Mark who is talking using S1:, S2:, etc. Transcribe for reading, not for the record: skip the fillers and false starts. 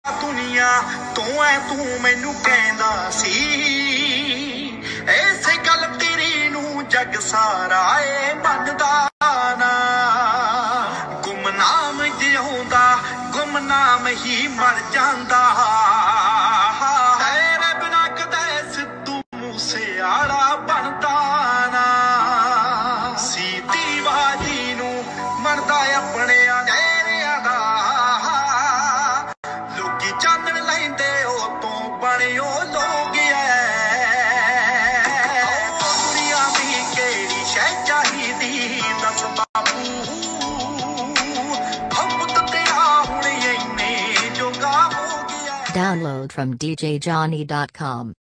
S1: ਦੁਨੀਆ ਤੂੰ ਐ ਤੂੰ ਮੈਨੂੰ ਕਹਿੰਦਾ ਸੀ, ਐਸੇ ਗੱਲ ਤੇਰੀ ਨੂੰ ਜੱਗ ਸਾਰਾ ਏ ਮੰਨਦਾ ਨਾ। ਗੁਮਨਾਮ ਜਿਉਂਦਾ ਗੁਮਨਾਮ ਹੀ ਮਰ ਜਾਂਦਾ, ਤੇਰੇ ਬਿਨਾ ਕਦੇ ਸਿੱਧੂ ਮੂਸੇਵਾਲਾ ਬਣਦਾ ਨਾ। ਸੀਤੀ ਬਾਜੀ ਨੂੰ ਮਰਦਾ ਆਪਣਿਆਂ ਨਹਿਰਿਆਂ ਦਾ, ਲੋਕੀ ਚਾਨਣ ਲੈਂਦੇ ਉਹ ਤੋਂ ਬਣਿਓ ਲੋਕ ਐ। ਦੁਨੀਆ ਵੀ ਕਿਹੜੀ ਸ਼ੈ ਚਾਹੀਦੀ ਦੱਸ ਬਾਪੂ, ਹਮ ਤੇਰਾ ਹੁਣ ਇੰਨੇ ਜੋਗਾ ਹੋ ਗਿਆ।
S2: Download from djjohnny.com.